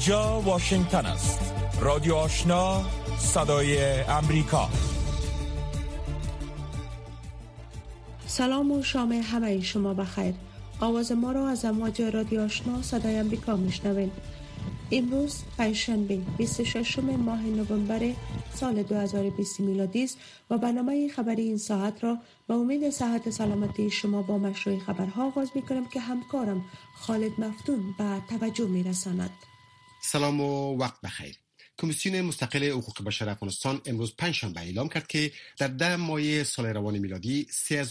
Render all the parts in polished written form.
اینجا واشنگتن است. رادیو آشنا، صدای امریکا. سلام و شام همه شما بخیر. آواز ما را از امواج رادیو آشنا صدای امریکا میشنوید. امروز پنجشنبه 26 ماه نوامبر سال 2020 میلادی است و برنامه خبری این ساعت را با امید صحت سلامتی شما با مشروع خبرها آغاز می‌کنم که همکارم خالد مفتون به توجه می‌رساند. سلام و وقت بخیر. کمیسیون مستقل حقوق بشر افغانستان امروز پنجشنبه اعلام کرد که در 10 ماه سال روان میلادی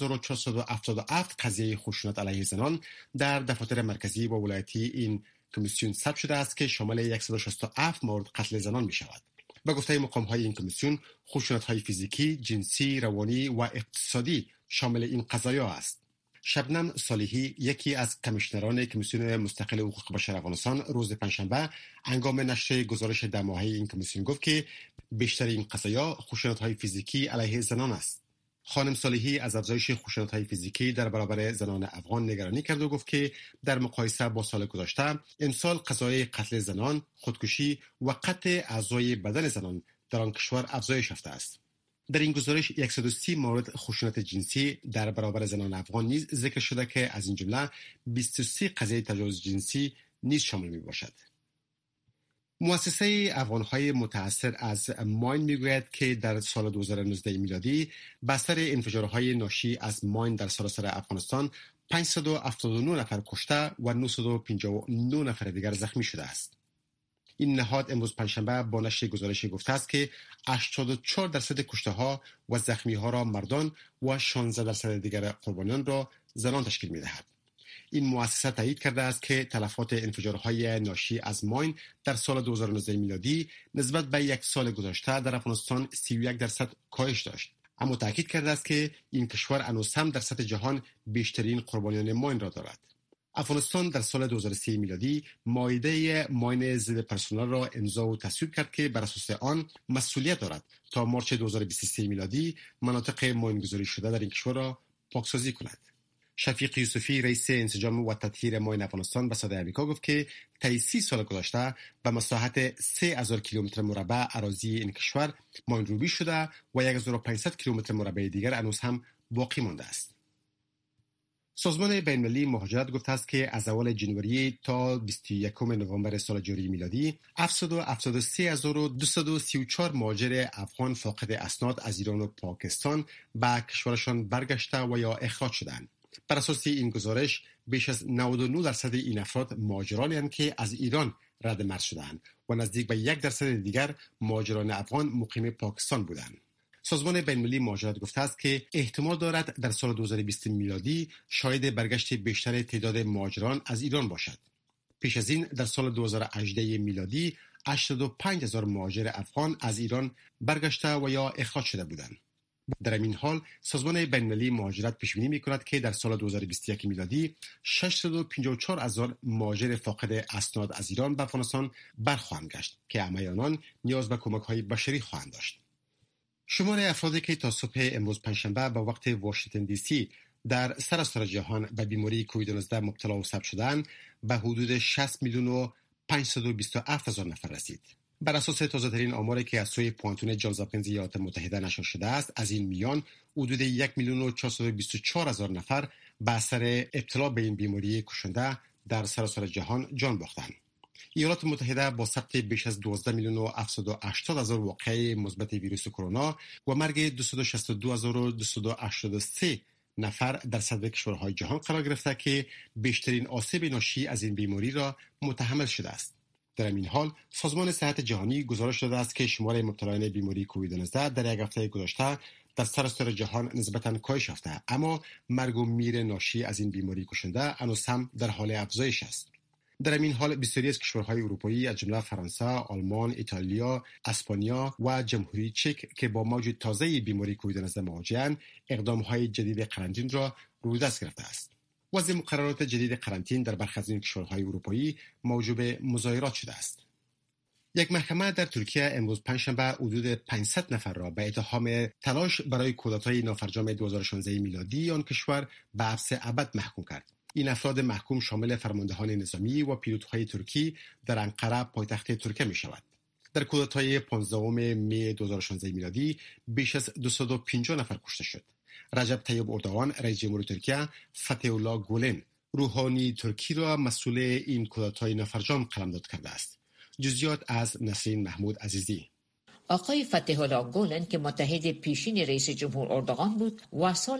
3477 قضیه خشونت علیه زنان در دفاتر مرکزی و ولایتی این کمیسیون ثبت شده است که شامل 167 مورد قتل زنان می شود. به گفته مقام‌های این کمیسیون، خشونت‌های فیزیکی، جنسی، روانی و اقتصادی شامل این قضایا است. شبنم صالحی، یکی از کمیشنران کمیسیون مستقل حقوق بشر افغانستان، روز پنجشنبه هنگام نشر گزارش 10 ماهه این کمیسیون گفت که بیشتر این قضایا خشونت‌های فیزیکی علیه زنان است. خانم صالحی از افزایش خشونت‌های فیزیکی در برابر زنان افغان نگرانی کرد و گفت که در مقایسه با سال گذشته امسال قضایای قتل زنان، خودکشی و قطع اعضای بدن زنان در آن کشور افزایش یافته است. در این گزارش 130 مورد خشونت جنسی در برابر زنان افغان نیز ذکر شده که از این جمله 23 قضیه تجاوز جنسی نیز شامل می باشد. مؤسسه افغان‌های متأثر از ماین میگوید که در سال 2019 میلادی بستر انفجارهای ناشی از ماین در سراسر افغانستان 579 نفر کشته و 959 نفر دیگر زخمی شده است. این نهاد امروز پنجشنبه با نشر گزارش گفته است که 84% کشته‌ها و زخمی‌ها را مردان و 16% دیگر قربانیان را زنان تشکیل می‌دهد. این مؤسسه تایید کرده است که تلفات انفجارهای ناشی از ماین در سال 2019 میلادی نسبت به یک سال گذشته در افغانستان 31% کاهش داشت، اما تاکید کرده است که این کشور هنوز هم در سطح جهان بیشترین قربانیان ماین را دارد. افغانستان در سال 2003 میلادی مائده ماین ضد پرسنل را امضا و تصویب کرد که بر اساس آن مسئولیت دارد تا مارچ 2023 میلادی مناطق ماینگذاری شده در این کشور را پاکسازی کند. شفیق یوسفی، رئیس انسجام و تطهیر ماین افغانستان، به صدای آمریکا گفت که طی 30 سال گذشته به مساحت 3000 کیلومتر مربع اراضی این کشور ماین روبی شده و 1500 کیلومتر مربع دیگر هنوز هم باقی مانده است. سازمان بین‌المللی مهاجرت گفته است که از اول جنوری تا 21 نوامبر سال جاری میلادی 773234 مهاجر افغان فاقد اسناد از ایران و پاکستان به کشورشان برگشته و یا اخراج شدند. بر اساس این گزارش بیش از 99% این افراد مهاجرانی هستند که از ایران رد مرز شدند و نزدیک به 1% دیگر مهاجران افغان مقیم پاکستان بودند. سازمان بین‌المللی مهاجرت گفته است که احتمال دارد در سال 2020 میلادی شاهد برگشت بیشتر تعداد مهاجران از ایران باشد. پیش از این در سال 2018 میلادی 85000 مهاجر افغان از ایران برگشته و یا اخراج شده بودند. در این حال سازمان بین‌المللی مهاجرت پیش بینی می‌کند که در سال 2021 میلادی 654000 مهاجر فاقد اسناد از ایران به افغانستان برخواهند گشت که همه آنان نیاز به کمک‌های بشری خواهند داشت. شمار افرادی که تا صبح امروز پنجشنبه به وقت واشنگتن دی سی در سراسر جهان به بیماری کووید 19 مبتلا و ثبت شدند به حدود 60 میلیون و 527 هزار نفر رسید. بر اساس تازه‌ترین آماری که از سوی پوانتون جانز هاپکینز ایالات متحده نشر شده است، از این میان حدود 1 میلیون و 424 هزار نفر به اثر ابتلا به این بیماری کشنده در سراسر جهان جان باختند. ایالات متحده با ثبت بیش از 12 میلیون و 780 هزار واقعه مثبت ویروس کرونا و مرگ 262283 نفر در صدر کشورهای جهان قرار گرفته که بیشترین آسیب ناشی از این بیماری را متحمل شده است. در این حال سازمان صحت جهانی گزارش داده است که شمار مبتلایان بیماری کووید 19 در یک هفته گذشته در سراسر جهان نسبتاً کاهش یافته، اما مرگ و میر ناشی از این بیماری کشنده هنوز هم در حال افزایش است. در این حال بسیاری از کشورهای اروپایی از جمله فرانسه، آلمان، ایتالیا، اسپانیا و جمهوری چک که با موج تازه بیماری کووید 19 مواجه‌اند، اقدام‌های جدید قرنطینه را روی دست گرفته است. وضع مقررات جدید قرنطینه در برخی از این کشورهای اروپایی موجب مظاهرات شده است. یک محکمه در ترکیه امروز پنجشنبه حدود 500 نفر را به اتهام تلاش برای کودتای نافرجام 2016 میلادی آن کشور به حبس ابد محکوم کرد. این افراد محکوم شامل فرماندهان نظامی و پیلوت‌های ترکی در انقره پایتخت ترکیه می شود. در کودتای 15 می 2016 میلادی بیش از 250 نفر کشته شد. رجب طیب اردوغان رئیس جمهور ترکیه فتح الله گولن روحانی ترکی را مسئول این کودتای نافرجام قلمداد کرده است. جزئیات از نسرین محمود عزیزی. آقای فتح الله گولن که متحد پیشین رئیس جمهور اردوغان بود و سال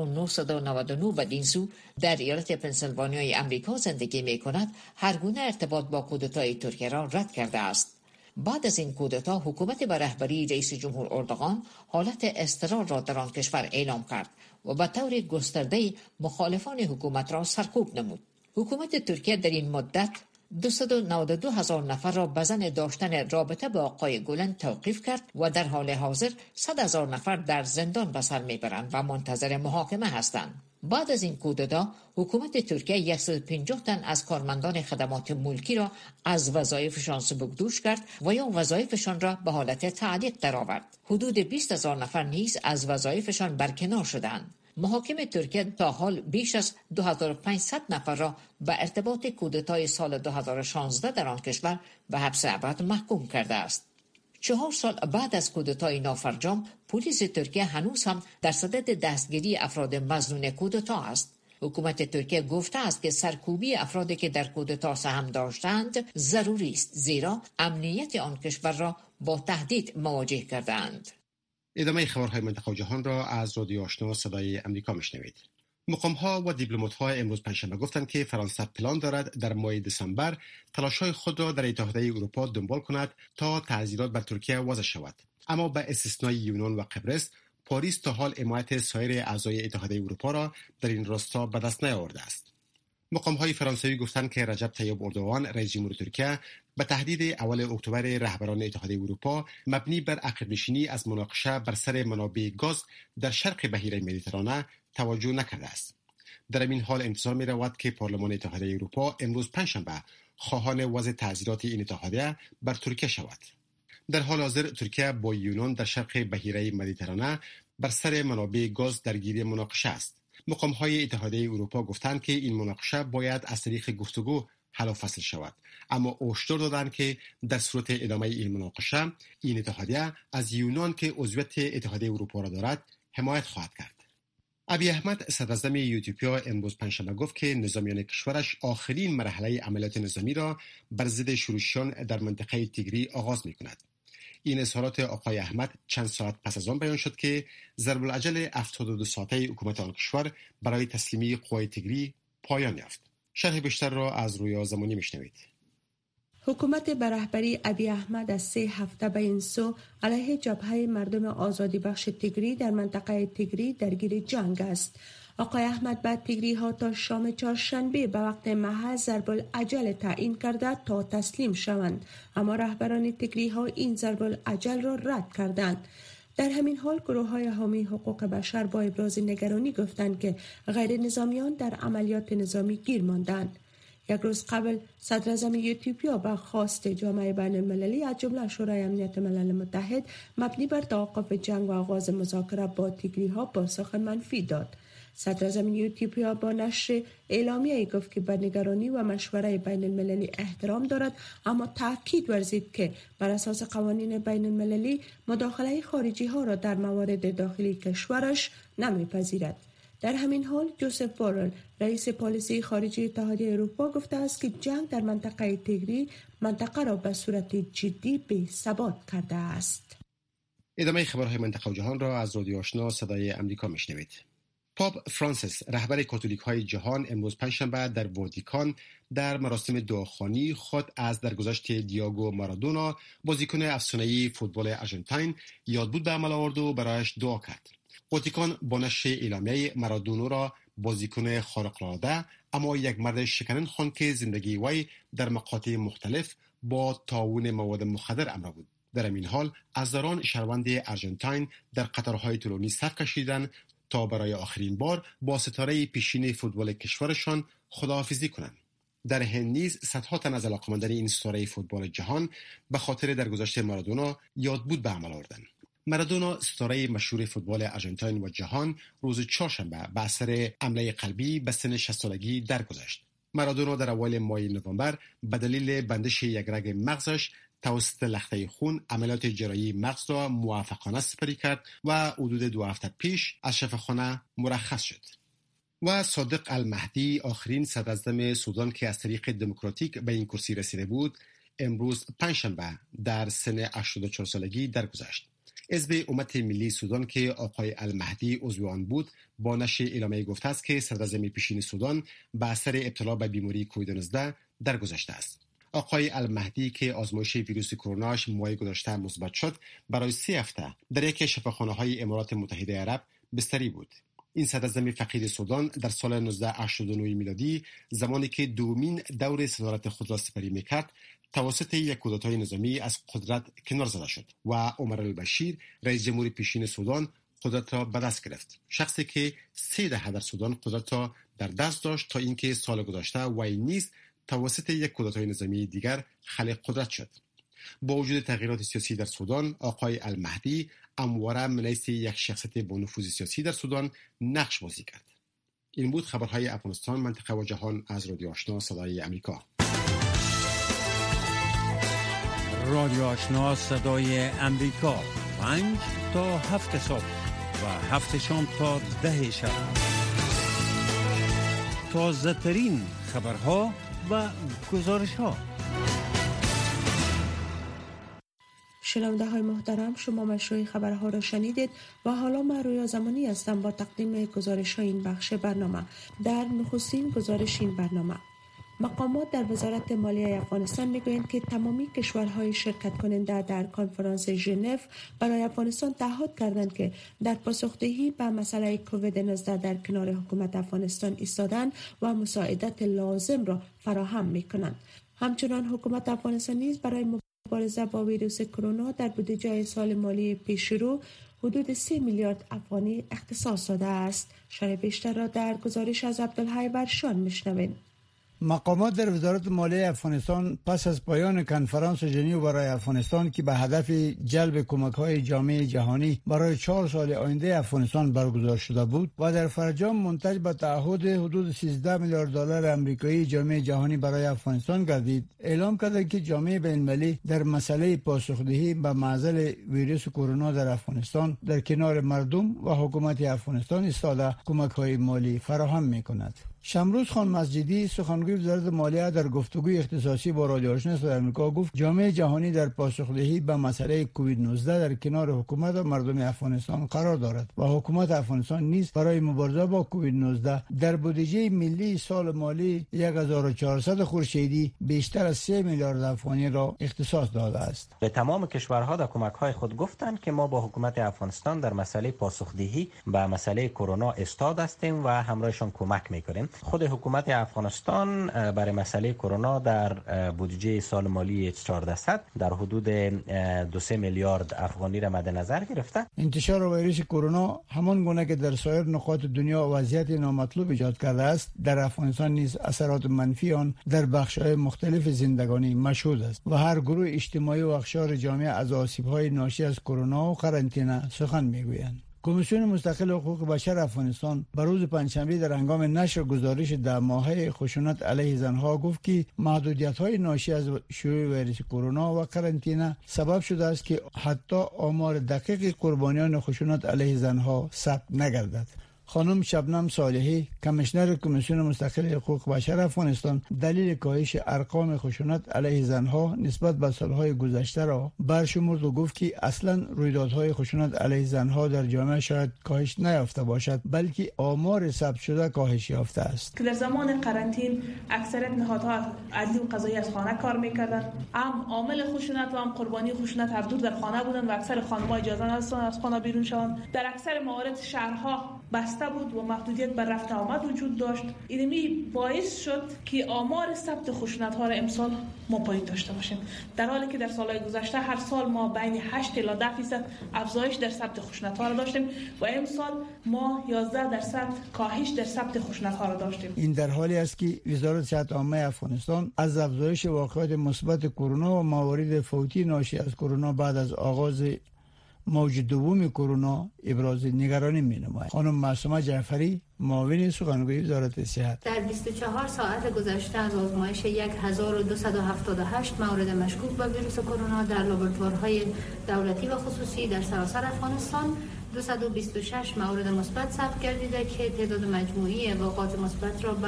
1999 بدین سو در ایالت پنسیلوانیای امریکا زندگی می کند، هر گونه ارتباط با کودتای ترکیه را رد کرده است. بعد از این کودتا حکومت به رهبری رئیس جمهور اردوغان حالت اضطرار را در آن کشور اعلام کرد و به طور گسترده مخالفان حکومت را سرکوب نمود. حکومت ترکیه در این مدت 292,000 نفر را به ظن داشتن رابطه با آقای گولن توقیف کرد و در حال حاضر 100,000 نفر در زندان به سر میبرند و منتظر محاکمه هستند. بعد از این کودتا حکومت ترکیه 150 تن از کارمندان خدمات ملکی را از وظایفشان سبکدوش کرد و یا وظایفشان را به حالت تعلیق درآورد. حدود 20,000 نفر نیز از وظایفشان برکنار شدند. محاکم ترکیه تا حال بیش از 2500 نفر را به ارتباط کودتای سال 2016 در آن کشور به حبس ابد محکوم کرده است. 4 سال بعد از کودتای نافرجام، پلیس ترکیه هنوز هم در صدد دستگیری افراد مظنون کودتا است. حکومت ترکیه گفته است که سرکوبی افرادی که در کودتا سهم داشتند ضروری است، زیرا امنیت آن کشور را با تهدید مواجه کردند. ادامه خبرهای منطقه و جهان را از رادیو آشنا صدای امریکا میشنوید. مقام‌ها و دیپلمات‌ها امروز پنجشنبه گفتند که فرانسه پلان دارد در ماه دسامبر تلاش‌های خود را در اتحادیه اروپا دنبال کند تا تعزیرات بر ترکیه وضع شود. اما به استثنای یونان و قبرس، پاریس تا حال حمایت سایر اعضای اتحادیه اروپا را در این راستا به دست نیاورده است. مقام‌های فرانسوی گفتند که رجب طیب اردوغان رئیس جمهور ترکیه به تهدید اول اکتبر رهبران اتحادیه اروپا مبنی بر عقب‌نشینی از مناقشه بر سر منابع گاز در شرق بحیره مدیترانه توجه نکرده است. در این حال انتظار می رود که پارلمان اتحادیه اروپا امروز پنجشنبه خواهان وضع تعزیرات این اتحادیه بر ترکیه شود. در حال حاضر ترکیه با یونان در شرق بحیره مدیترانه بر سر منابع گاز درگیر مناقشه است. مقام‌های اتحادیه اروپا گفتند که این مناقشه باید از طریق گفتگو حل و فصل شود، اما هشدار دادند که در صورت ادامه این مناقشه این اتحادیه از یونان که عضویت اتحادیه اروپا را دارد حمایت خواهد کرد. ابی احمد صدراعظم اتیوپیا امروز پنجشنبه گفت که نظامیان کشورش آخرین مرحله عملیات نظامی را بر ضد شورشیان در منطقه تیگری آغاز می‌کند. این اظهارات آقای احمد چند ساعت پس از آن بیان شد که ضرب العجل 72 ساعته حکومت آن کشور برای تسلیمی قوای تیگری پایان یافت. شرح بیشتر را از رویا زمانی میشنوید. حکومت به رهبری ابی احمد از 3 هفته به این سو علیه جبهه مردم آزادی بخش تیگری در منطقه تیگری درگیر جنگ است. آقای احمد بعد تیگری ها تا شام چهارشنبه به وقت محل ضرب العجل تعیین کرده تا تسلیم شوند، اما رهبران تیگری ها این ضرب العجل را رد کردند. در همین حال گروه های حامی حقوق بشر با ابراز نگرانی گفتند که غیر نظامیان در عملیات نظامی گیر ماندند. یک روز قبل صدراعظم اتیوپیا به خواست جامعه بین المللی از جمله شورای امنیت ملل متحد مبنی بر توقف جنگ و آغاز مذاکره با تیگری ها پاسخ منفی داد. صدراعظم اتیوپیا با نشر اعلامیه‌ای گفت که به نگرانی و مشوره بین المللی احترام دارد، اما تاکید ورزید که بر اساس قوانین بین المللی مداخله خارجی ها را در موارد داخلی کشورش نمیپذیرد. در همین حال جوزف بورل رئیس پالیسی خارجی اتحادیه اروپا گفته است که جنگ در منطقه تیگری منطقه را به صورت جدی بی ثبات کرده است. ادامه خبرهای منطقه و جهان را از رادیو آشنا صدای امریکا میشنوید. پاپ فرانسیس رهبر کاتولیک های جهان امروز پنجشنبه در واتیکان در مراسم دعاخوانی خود از درگذشت دیاگو مارادونا بازیکن افسانه‌ای فوتبال آرژانتین یادبود به عمل آورد و برایش دعا کرد. واتیکان با نشر اعلامیه مارادونا را بازیکن خارق‌العاده اما یک مرد شکنن خواند که زندگی وی در مقاطع مختلف با تعاون مواد مخدر همراه بود. در این حال عزاداران شهروند آرژانتین در قطارهای طولانی صف کشیدند تا برای آخرین بار با ستاره پیشین فوتبال کشورشان خداحافظی کنند. در هند نیز صدها تن از علاقه‌مندان این ستاره فوتبال جهان به خاطر درگذشت مارادونا یادبود به عمل آوردند. مارادونا ستاره مشهور فوتبال آرژانتین و جهان روز چهارشنبه به اثر حمله قلبی به سن 60 سالگی درگذشت. مارادونا در اوایل ماه نوامبر به دلیل بندش یک رگ مغزش توسط لخته خون عملیات جراحی مغز را موفقانه سپری کرد و حدود 2 هفته پیش از شفاخانه مرخص شد. و صادق المهدی، آخرین صدراعظم سودان که از طریق دموکراتیک به این کرسی رسیده بود، امروز پنجشنبه در سن 84 سالگی درگذشت. حزب امت ملی سودان که آقای المهدی عضو آن بود با نشر اعلامیه گفته است که صدراعظم پیشین سودان به اثر ابتلا به بیماری کووید 19 درگذشته است. آقای المهدی که آزمایش ویروس کروناش ماه گذشته مثبت شد، برای 3 هفته در یک شفاخانه‌های امارات متحده عرب بستری بود. این صدراعظم فقید سودان در سال 1989 میلادی، زمانی که دومین دور صدارت خود را سپری میکرد، توسط یک کودتای نظامی از قدرت کنار زده شد و عمر البشیر، رئیس جمهور پیشین سودان، قدرت را به دست گرفت. شخصی که 3 دهه در سودان قدرت را در دست داشت تا اینکه سال گذشته وی نیز توسط یک کودتای نظامی دیگر خلق قدرت شد. با وجود تغییرات سیاسی در سودان، آقای المهدی همواره منیست یک شخصیت با نفوذ سیاسی در سودان نقش بازی کرد. این بود خبرهای افغانستان، منطقه و جهان از رادیو آشنا صدای امریکا. رادیو آشنا صدای امریکا، 5 تا 7 صبح و 7 شام تا 10 شب. تازه ترین خبرها و گزارش ها. شنونده های محترم، شما مشروع خبرها را شنیدید و حالا من رویا زمانی هستم با تقدیم گزارش های این بخش برنامه. در نخستین گزارش این برنامه، مقامات در وزارت مالیه افغانستان میگویند که تمامی کشورهای شرکت کننده در کنفرانس ژنو برای افغانستان تعهد کردند که در پاسخدهی به مسئله کووید 19 در کنار حکومت افغانستان ایستادن و مساعدت لازم را فراهم میکنند. همچنان حکومت افغانستان نیز برای مبارزه با ویروس کرونا در بودجه سال مالی پیش رو حدود 3 میلیارد افغانی اختصاص داده است. شرح بیشتر را در گزارش از عبدالحی برشان میشنوید. مقامات در وزارت مالیه افغانستان پس از پایان کنفرانس ژنو برای افغانستان که به هدف جلب کمک‌های جامعه جهانی برای 4 سال آینده افغانستان برگزار شده بود و در فرجام منتج به تعهد حدود 13 میلیارد دلار آمریکایی جامعه جهانی برای افغانستان گردید، اعلام کرد که جامعه بین‌المللی در مسئله پاسخدهی به معضل ویروس کرونا در افغانستان در کنار مردم و حکومت افغانستان ایستاده کمک‌های مالی فراهم می‌کند. شمروز خان مسجدی، سخنگوی وزارت مالیه، در گفتگوی اختصاصی با رادیو آشنا صدای آمریکا گفت جامعه جهانی در پاسخدهی به مسئله کووید 19 در کنار حکومت و مردم افغانستان قرار دارد و حکومت افغانستان نیز برای مبارزه با کووید 19 در بودجه ملی سال مالی 1400 خورشیدی بیشتر از 3 میلیارد افغانی را اختصاص داده است. به تمام کشورها در کمک‌های خود گفتند که ما با حکومت افغانستان در مسئله پاسخدهی به مسئله کرونا ایستاد هستیم و همراهشان کمک می‌کنیم. خود حکومت افغانستان برای مسئله کرونا در بودجه سال مالی 1400 در حدود 2 میلیارد افغانی را مد نظر گرفته. انتشار ویروس کرونا همان گونه که در سایر نقاط دنیا وضعیت نامطلوب ایجاد کرده است، در افغانستان نیز اثرات منفی آن در بخش‌های مختلف زندگانی مشهود است و هر گروه اجتماعی و اقشار جامعه از آسیب‌های ناشی از کرونا و قرنطینه سخن می‌گویند. کمیسیون مستقل حقوق بشر افغانستان بر روز پنجشنبه در هنگام نشر گزارش 10 ماهه خشونت علیه زنها گفت که محدودیت‌های ناشی از شیوع ویروس کرونا و قرنطینه سبب شده است که حتی آمار دقیق قربانیان خشونت علیه زنها ثبت نگردد. خانم شبنم صالحی، کمیشنر کمیسیون مستقل حقوق بشر افغانستان، دلیل کاهش ارقام خشونت علیه زنها نسبت به سالهای گذشته را برشمرد و گفت که اصلا رویدادهای خشونت علیه زنها در جامعه شاید کاهش نیافته باشد، بلکه آمار ثبت شده کاهش یافته است. که در زمان قرنطین اکثریت نهادها عدلی و قضایی از خانه کار میکردند، هم عامل خشونت و هم قربانی خشونت هر دو در خانه بودند و اکثر خانم‌ها اجازه نداشتند از خانه بیرون شوند. در اکثر موارد شهرها بسته بود و محدودیت بر رفت آمد وجود داشت. اینمی باعث شد که آمار ثبت خشونت ها را امسال ما پایین داشته باشیم، در حالی که در سالهای گذشته هر سال ما بین 8 الی 10% افزایش در ثبت خشونت ها را داشتیم و امسال ما 11% کاهش در ثبت خشونت ها را داشتیم. این در حالی است که وزارت صحت عامه افغانستان از افزایش واقعات مثبت کرونا و موارد فوتی ناشی از کرونا بعد از آغاز موج دوم کرونا ابراز نگرانی می‌نماید. خانم معصومه جعفری، معاون سخنگوی وزارت صحت: در 24 ساعت گذشته از آزمایش 1278 مورد مشکوک به ویروس کرونا در لابراتوارهای دولتی و خصوصی در سراسر افغانستان 226 مورد مثبت ثبت گردیده که تعداد مجموعی واقعات مثبت را به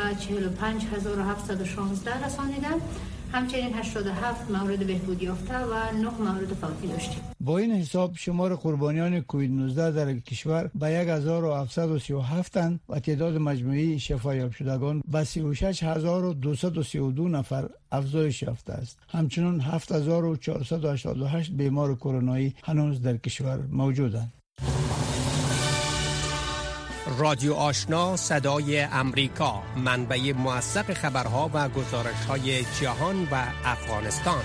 45716 رسانیده. همچنین 87 مورد بهبود یافته و 9 مورد فوتی داشتیم. با این حساب شمار قربانیان کووید 19 در کشور به 1737 و تعداد مجموعی شفایاب شدگان به 36232 نفر افزایش یافته است. همچنین 7488 بیمار کرونایی هنوز در کشور موجودند. رادیو آشنا صدای امریکا، منبع موثق خبرها و گزارش‌های جهان و افغانستان.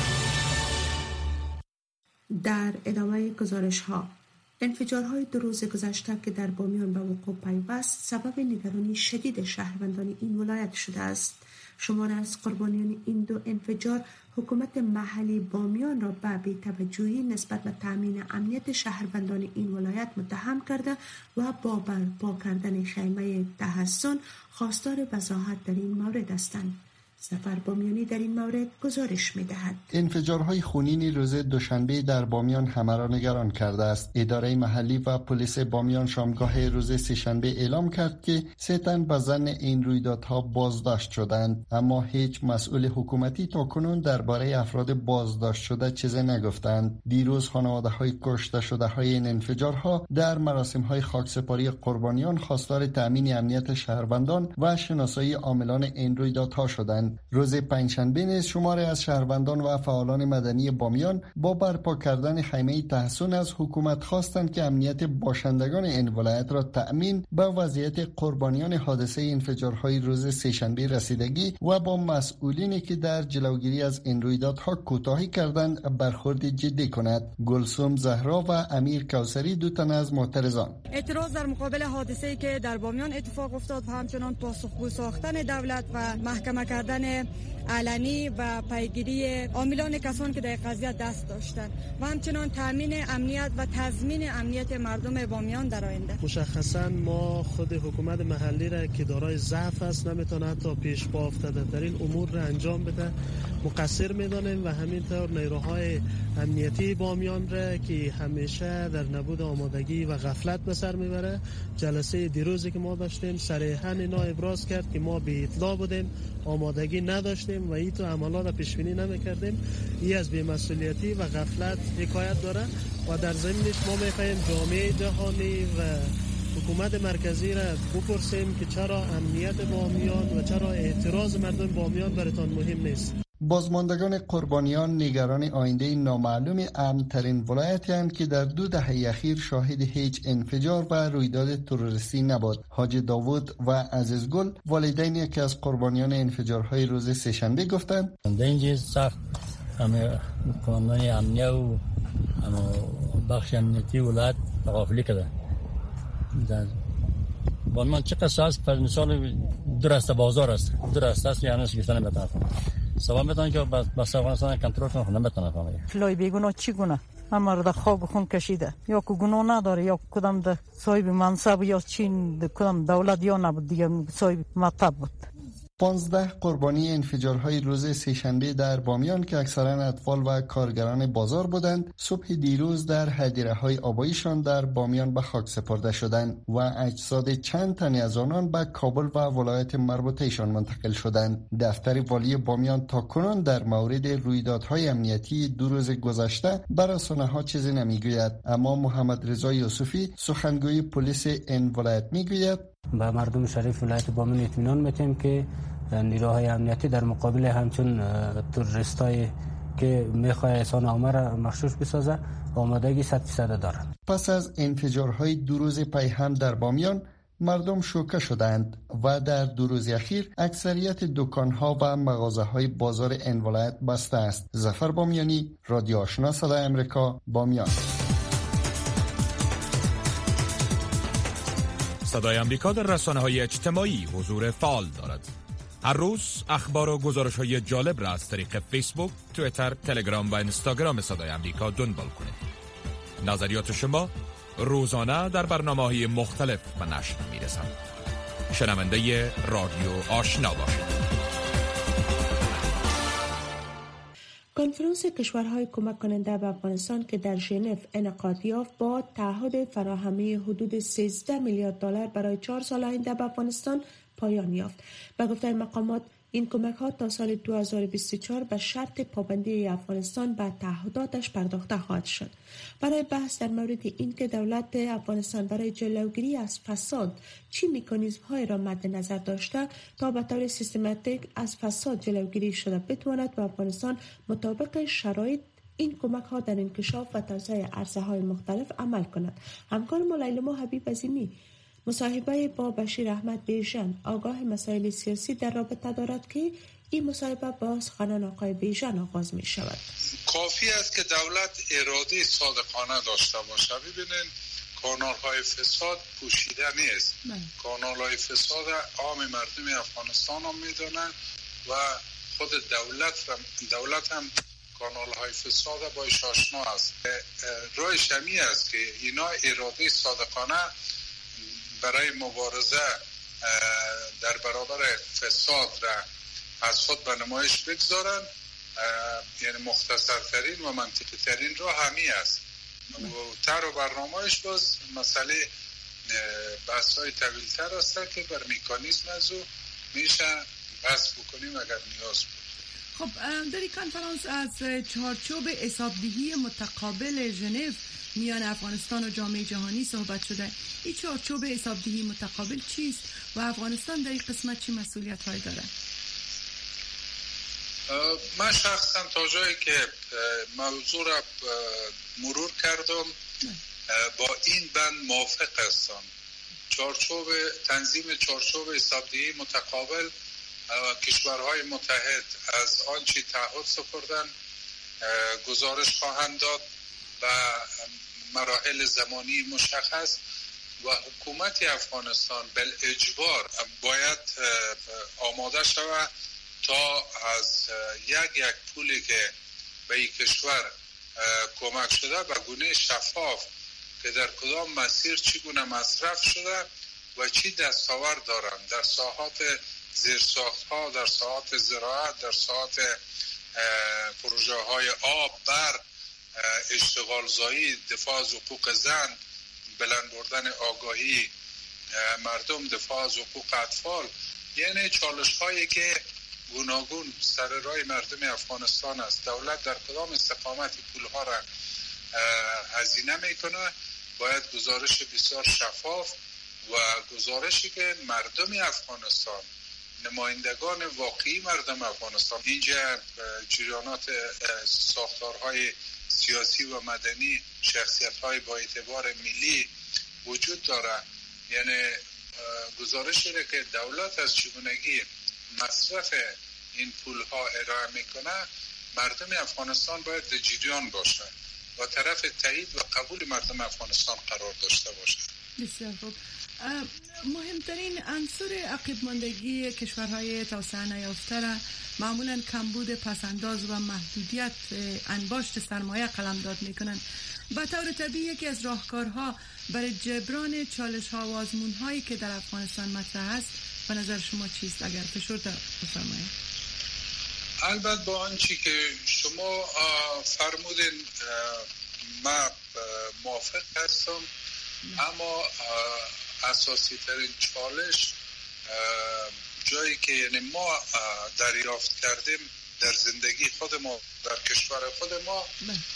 در ادامه گزارش‌ها، انفجارهای 2 روز گذشته که در بامیان به وقوع پیوست سبب نگرانی شدید شهروندان این ولایت شده است. شمار از قربانیان این 2 انفجار حکومت محلی بامیان را به بی‌توجهی نسبت به تامین امنیت شهروندان این ولایت متهم کرده و با برپا کردن خیمه تحصن خواستار وضاحت در این مورد هستند. سفر بامیانی در این مورد گزارش می‌دهد. انفجارهای خونین روز دوشنبه در بامیان همه را نگران کرده است. اداره محلی و پلیس بامیان شامگاه روز سه‌شنبه اعلام کرد که 3 تن به ظن این رویدادها بازداشت شدند، اما هیچ مسئول حکومتی تاکنون درباره افراد بازداشت شده چیزی نگفتند. دیروز خانواده‌های کشته شده‌های این انفجارها در مراسم‌های خاکسپاری قربانیان خواستار تأمین امنیت شهروندان و شناسایی عاملان این رویدادها شدند. روز پنجشنبه نیز شماری از شهروندان و فعالان مدنی بامیان با برپا کردن خیمه تحصن از حکومت خواستند که امنیت باشندگان این ولایت را تأمین به وضعیت قربانیان حادثه انفجارهای روز سه‌شنبه رسیدگی و با مسئولینی که در جلوگیری از این رویدادها کوتاهی کردند برخورد جدی کند. گلسوم زهرا و امیر کوثری 2 تن از معترضان: اعتراض در مقابل حادثه‌ای که در بامیان اتفاق افتاد و همچنان پاسخگو ساختن دولت و محکمه کردن علنی و پیگیری عاملان کسانی که در قضیه دست داشتند و همچنان تامین امنیت و تضمین امنیت مردم بامیان در آینده. مشخصا ما خود حکومت محلی را که دارای ضعف است نمیتونه حتی پیش پا افتاده در این امور را انجام بده مقصر میدانیم و همینطور نیروهای امنیتی بامیان را که همیشه در نبود آمادگی و غفلت به سر میبره. جلسه دیروزی که ما داشتیم صریحا اینا ابراز کرد که ما بی اطلاع بودیم، آمادگی نداشتیم و این تو عملات پیش بینی نمیکردیم. این از بی‌مسئولیتی و غفلت حکایت داره و در ضمنش ما میخواهیم جامعه جهانی و حکومت مرکزی را بپرسیم که چرا امنیت بامیان و چرا اعتراض مردم بامیان براتون مهم نیست. بازماندگان قربانیان نگران آینده نامعلوم امن‌ترین ولایتی هستند که در 2 دهه اخیر شاهد هیچ انفجار و رویداد تروریستی نبود. حاج داوود و عزیزگل، والدین یکی از قربانیان انفجارهای روز سه‌شنبه گفتند: اینجا سخت همه کانون امنیه و بخش امنیتی ولایت غافلی کرده. بامیان چقدر ساز پر مثال درست بازار است، درست است یعنی گفتن بهتره. سوال میتونن که بس افغانستان کنترل کنه نمیتونه فهمه. فلای بیگناه چی گناه؟ همه را در خواب خون کشیده. یا که گناه نداره یا کدام در صاحب منصب یا چین کدام دولت یا نبود دیگه صاحب مطب بود. 15 قربانی انفجارهای روز سه‌شنبه در بامیان که اکثرا اطفال و کارگران بازار بودند، صبح دیروز در هدیره‌های آباییشان در بامیان به خاک سپرده شدند و اجساد چند تن از آنان به کابل و ولایت مربوطه‌شان منتقل شدند. دفتر والی بامیان تاکنون در مورد رویدادهای امنیتی 2 روز گذشته بر رسانه‌ها چیزی نمیگوید، اما محمد رضا یوسفی سخنگوی پلیس این ولایت میگوید: با مردم شریف ولایت بامیان اطمینان میتیم که نیروهای امنیتی در مقابل همچون تروریستای که میخواه احسان عامه را مغشوش بسازه آمادگی 100% دارند. پس از انفجارهای 2 روز پی هم در بامیان مردم شوکه شدند و در 2 روز اخیر اکثریت دکانها و مغازه‌های بازار این ولایت بسته است. ظفر بامیانی، رادیو آشنا صدای امریکا، بامیان. صدای امریکا در رسانه‌های اجتماعی حضور فعال دارد. هر روز اخبار و گزارش‌های جالب را از طریق فیسبوک، توییتر، تلگرام و اینستاگرام صدای امریکا دنبال کنید. نظریات شما روزانه در برنامه‌های مختلف به نشر می‌رسد. شنونده رادیو آشنا باشید. کنفرانس کشورهای کمک کننده به افغانستان که در ژنو انعقاد یافت با تعهد فراهمی حدود 13 میلیارد دلار برای 4 سال آینده به افغانستان پایان یافت. به گفته مقامات این کمک ها تا سال 2024 به شرط پابندی افغانستان به تعهداتش پرداخته خواهد شد. برای بحث در مورد اینکه دولت افغانستان برای جلوگیری از فساد چه مکانیزم های را مد نظر داشته تا به طور سیستماتیک از فساد جلوگیری شده بتواند به افغانستان مطابق شرایط این کمک ها در انکشاف و توسعه عرصه های مختلف عمل کند. همکار ما لیلا حبیب عظیمی مصاحبه با بشیر احمد بیژن آگاه مسائل سیاسی در رابطه دارد که این مصاحبه با سخنان آقای بیژن آغاز می شود. کافی است که دولت اراده صادقانه داشته باشه. ببینید کانال‌های فساد پوشیده نیست. کانال‌های فساد عام مردم افغانستان هم میدونن و خود دولت هم کانال‌های فساد باش آشنا است. راهش همین است که اینا اراده صادقانه برای مبارزه در برابر فساد را از خود به نمایش بگذارن، یعنی مختصرترین و منطقی ترین راه همین است. تر و برنامهش باز مسئله بحث های طویل تر است که بر میکانیزم از او میشه بحث بکنیم اگر نیاز بود. خب در این کنفرانس از چارچوب حسابدهی متقابل ژنو میان افغانستان و جامعه جهانی صحبت شده. این چارچوب حسابدهی متقابل چیست و افغانستان در این قسمت چه مسئولیت هایی داره؟ من شخصا تا جایی که موضوع را مرور کردم با این بند موافق هستم. تنظیم چارچوب حسابدهی متقابل کشورهای متحد از آنچه تعهد سپردن گزارش خواهند داد و مراحل زمانی مشخص و حکومت افغانستان بالاجبار باید آماده شود تا از یک پولی که به این کشور کمک شده به گونه شفاف که در کدام مسیر چگونه مصرف شده و چی دستاورد دارن در ساحات زیرساخت‌ها، در ساحات زراعت، در ساحات پروژه های آب، برق، اشتغال زایی، دفاع از حقوق زن، بلند بردن آگاهی مردم، دفاع از حقوق اطفال، یعنی چالش هایی که گوناگون سر راه مردم افغانستان است. دولت در کدام استقامتی پولها را هزینه میکنه باید گزارش بسیار شفاف و گزارشی که مردم افغانستان، نمایندگان واقعی مردم افغانستان، اینجا جریانات ساختارهای سیاسی و مدنی، شخصیت‌های با اعتبار ملی وجود داره، یعنی گزارشی را که دولت از چگونگی مصرف این پول‌ها ارائه میکنه مردم افغانستان باید در جریان باشه و طرف تایید و قبول مردم افغانستان قرار داشته باشه. بسیار خوب. مهمترین عنصر عقب ماندگی کشورهای توسعه نیافته را معمولا کمبود پسنداز و محدودیت انباشت سرمایه قلمداد میکنند. به طور طبیعی یکی از راهکارها برای جبران چالش ها و آزمون هایی که در افغانستان مطرح است به نظر شما چیست؟ اگر فشرده بفرمایید. البته با آنچه که شما فرمودین من موافق هستم، اما اساسی ترین چالش جایی که یعنی ما دریافت کردیم در زندگی خود ما در کشور خود ما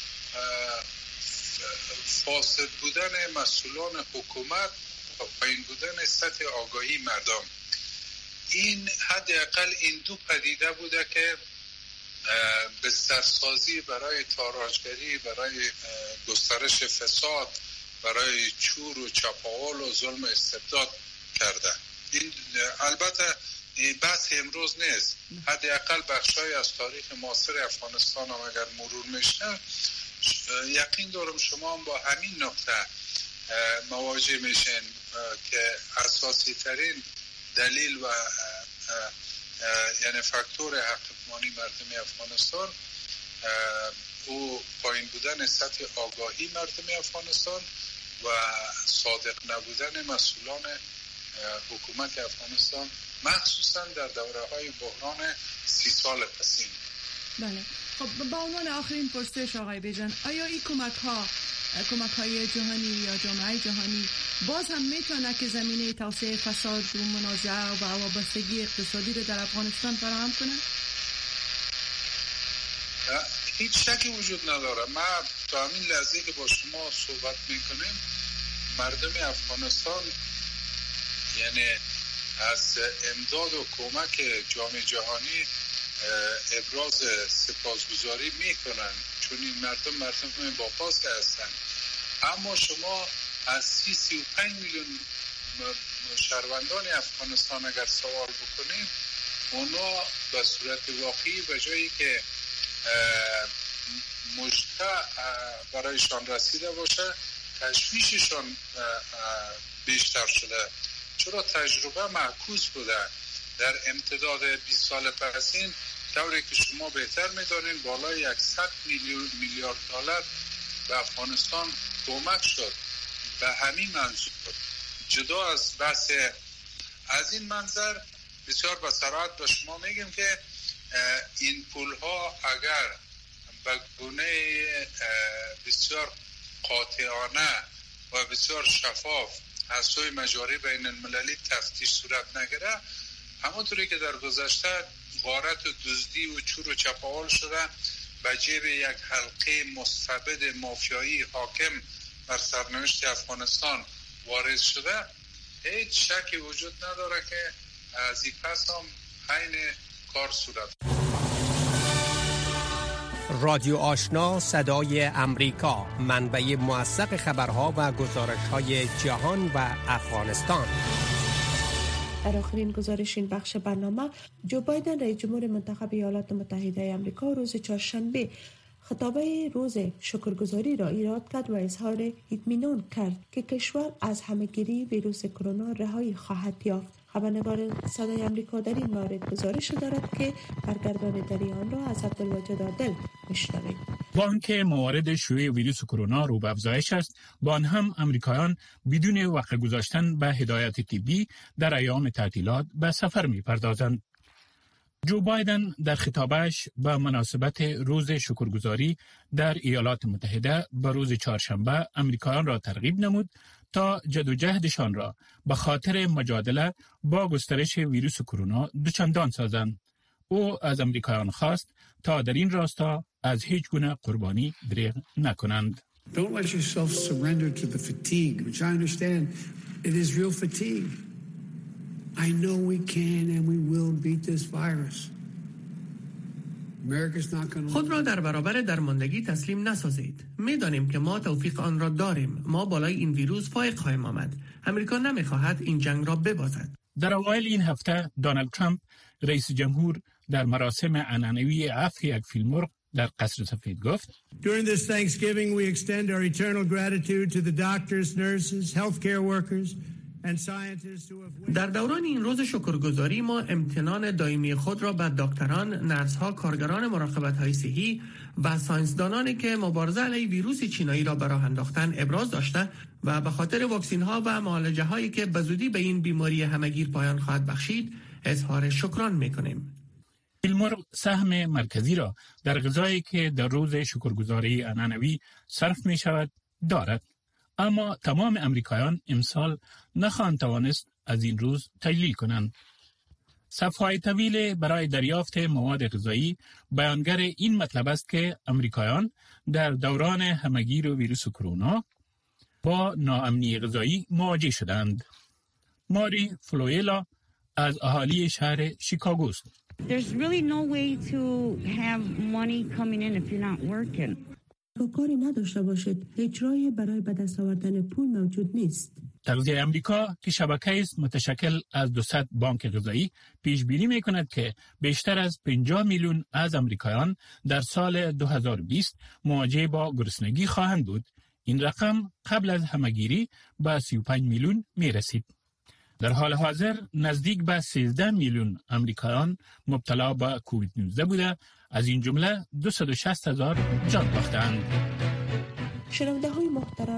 فاسد بودن مسئولان حکومت و پایین بودن سطح آگاهی مردم. این حداقل این دو پدیده بوده که بسترسازی برای تاراجگری، برای گسترش فساد، برای چور و چپاول و ظلم استبداد کرده. این البته بحث امروز نیست، حداقل بخشای از تاریخ معاصر افغانستان هم اگر مرور میشه یقین دارم شما هم با همین نقطه مواجه میشین که اساسی ترین دلیل و یعنی فاکتور حقیقمانی مردم افغانستان او پایین بودن سطح آگاهی مردم افغانستان و صادق نبودن مسئولان حکومت افغانستان، مخصوصا در دوره‌های بحران 30 سال پسین. بله. خب با عنوان آخرین پرسش آقای بیژن، آیا این کمک‌های جهانی یا جامعه جهانی باز هم میتونه که زمینه توسعه فساد و منازعه و وابستگی اقتصادی رو در افغانستان فراهم کنه؟ هیچ شکی وجود نداره. ما تا همین لحظه که با شما صحبت میکنیم مردم افغانستان یعنی از امداد و کمک جامعه جهانی ابراز سپاسگزاری میکنن، چون این مردم با پاس هستن. اما شما از 35 میلیون شهروندان افغانستان اگر سوال بکنید، اونا به صورت واقعی به جایی که مجتمع برایشان رسیده باشه، تشویششان بیشتر شده، چرا تجربه معکوس بوده. در امتداد 20 سال پسین طوری که شما بهتر میدانید بالای 100 میلیارد دلار به افغانستان کمک شد. به همین منظور جدا از بحث از این منظر بسیار به صراحت به شما میگم که این پولها اگر به گونه بسیار قاطعانه و بسیار شفاف از سوی مجاری بین المللی تفتیش صورت نگیره، همونطوری که در گذشته غارت و دزدی و چور و چپاول شده به جیب یک حلقه مستبد مافیایی حاکم بر سرنوشت افغانستان وارد شده، هیچ شکی وجود نداره که از این پس هم عین کار صورت. رادیو آشنا صدای امریکا، منبع موثق خبرها و گزارش‌های جهان و افغانستان. در آخرین گزارش این بخش برنامه، جو بایدن رئیس جمهور منتخب ایالات متحده آمریکا روز چهارشنبه خطابه روز شکرگزاری را ایراد کرد و اظهار اطمینان کرد که کشور از همه‌گیری ویروس کرونا رهایی خواهد یافت. خبرنگار صدای آمریکا در این مورد گزارش دارد که برگردان در آن را از عبدالواجد عادل میشنوید. با آنکه موارد شیوع ویروس کرونا رو به افزایش است، با آن هم امریکایان بدون وقت گذاشتن به هدایت طبی در ایام تعطیلات به سفر می‌پردازند. جو بایدن در خطابش به مناسبت روز شکرگزاری در ایالات متحده به روز چهارشنبه امریکایان را ترغیب نمود تا جدوجهدشان را به خاطر مجادله با گسترش ویروس کرونا دوچندان سازند. او از امریکایان خواست تا در این راستا از هیچ گونه قربانی دریغ نکنند. Don't let yourself surrender to the fatigue, which I understand it is real fatigue. I know we can and we will beat this virus. خود را در برابر درماندگی تسلیم نسازید. می‌دانیم که ما توفیق آن را داریم. ما بالای این ویروس فائق خواهیم آمد. امریکا نمی‌خواهد این جنگ را ببازد. در اوایل این هفته دونالد ترامپ رئیس جمهور در مراسم عنعنوی عفو یک فیلممرغ در قصر سفید گفت: During this Thanksgiving we extend our eternal gratitude to the doctors, nurses, healthcare workers and scientists who have... در دوران این روز شکرگزاری ما امتنان دائمی خود را به دکتران، نرس‌ها، کارگران مراقبت‌های صحی و ساینسدانانی که مبارزه علیه ویروس چینایی را به راه انداختند ابراز داشته و به خاطر واکسن‌ها و معالجه‌هایی که به زودی به این بیماری همه‌گیر پایان خواهد بخشید اظهار شکران می‌کنیم. فیلممرغ سهم مرکزی را در غذایی که در روز شکرگزاری عنعنوی صرف می شود دارد، اما تمام امریکایان امسال نخواهند توانست از این روز تجلیل کنند. صف‌های طویل برای دریافت مواد غذایی بیانگر این مطلب است که امریکایان در دوران همه‌گیر ویروس کرونا با ناامنی غذایی مواجه شدند. ماری فلویلا از اهالی شهر شیکاگو است. There's really no way to have money coming in if you're not working. کاری نداشته باشید، هیچ راهی برای به دست آوردن پول موجود نیست. تغذیه امریکا که شبکه‌ای است متشکل از 200 بانک غذایی پیش بینی می‌کند که بیشتر از 50 میلیون از امریکایان در سال 2020 مواجه با گرسنگی خواهند بود. این رقم قبل از همه‌گیری به 35 میلیون می‌رسید. در حال حاضر نزدیک به 13 میلیون امریکایان مبتلا به کووید 19 بوده از این جمله 260,000 جان باختند. شنونده های محترم،